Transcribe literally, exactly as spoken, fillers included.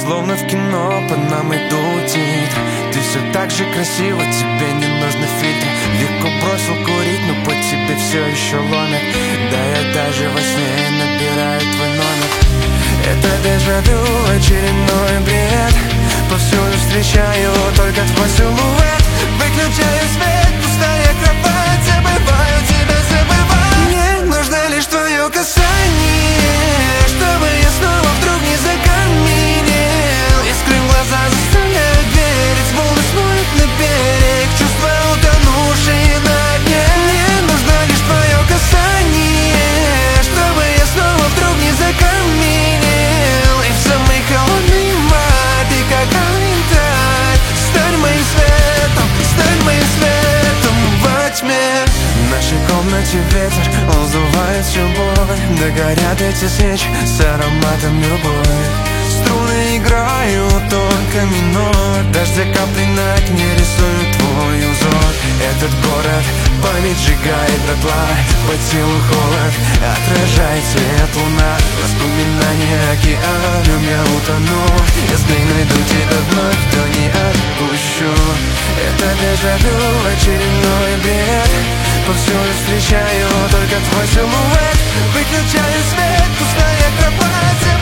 словно в кино по нам идут титры. Ты все так же красива, тебе не нужно фильтр. Легко бросил курить, но по тебе все еще ломит. Да я даже во сне набираю твой номер. Это дежавю, очередной бред. Повсюду встречаю только твой силуэт. Выключаю свет, пустая кровать. Забываю тебя, забываю. Мне нужно лишь твое касание, чтобы я снова вдруг не закаменел. Искры в глаза заставляют верить, волны смоют на берег, чувства утонувшие на дне. Мне нужно лишь твое касание, чтобы я снова вдруг не закаменел. И в самый холодный май ты как янтарь. Стань моим светом, стань моим светом во тьме. В нашей комнате ветер, он сдувает всю боль. Да горят эти свечи с ароматом любовь. Струны играют только минор. Дождя капли на окне рисуют твой узор. Этот город память сжигает дотла. По телу холод, отражает свет луна. Воспоминания океаном я утону. Если найду тебя вновь, то не отпущу. Это дежавю, очередной бред. Повсюду встречаю только твой силуэт. Выключаю свет, пустая кровать.